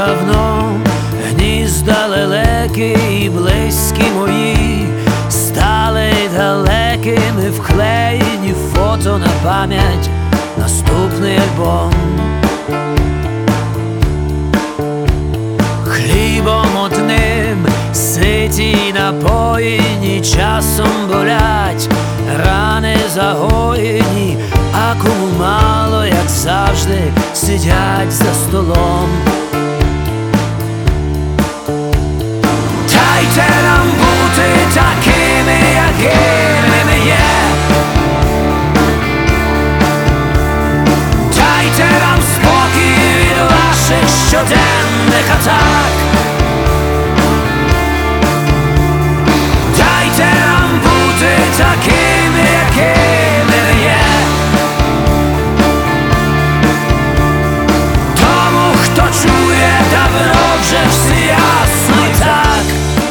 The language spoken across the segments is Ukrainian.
давно гнізда лелеки і близькі мої стали далекими, вклеєні фото на пам'ять, наступний альбом. Хлібом одним ситі й напоїні, часом болять, рани загоєні, а кому мало, як завжди, сидять за столом. Дайте нам бути такими, якими ми є. Дайте нам спокій від ваших щоденних атак. Дайте нам бути такими, якими ми є. Тому, хто чує, давно вже все ясно і так.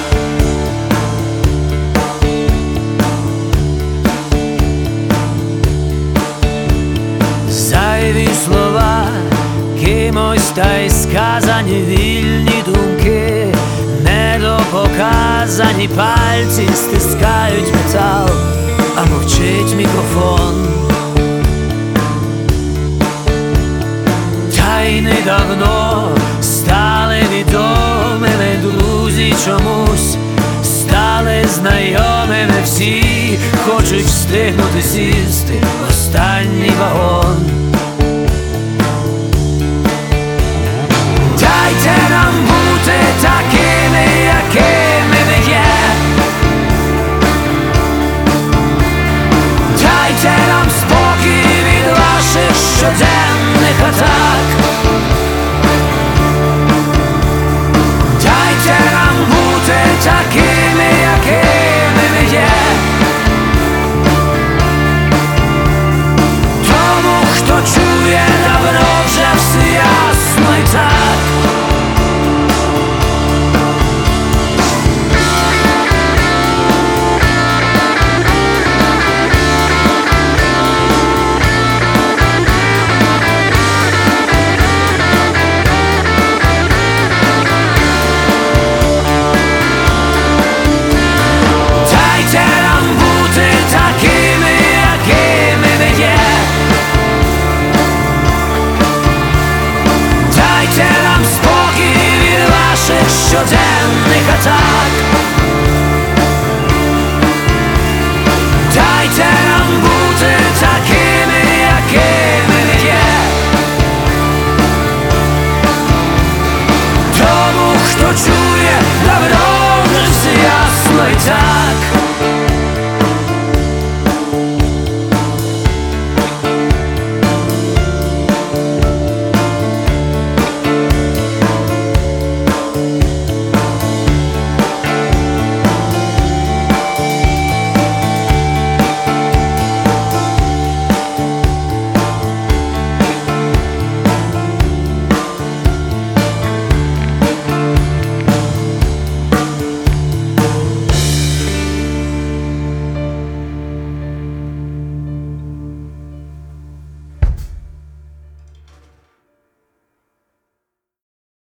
Зайві слова кимось та й сказані, вільні думки, недопоказані, пальці стискають метал, а мовчить мікрофон. Та й недавно стали відомими друзі чомусь, стали знайомими всі, хочуть встигнути сісти в останній вагон.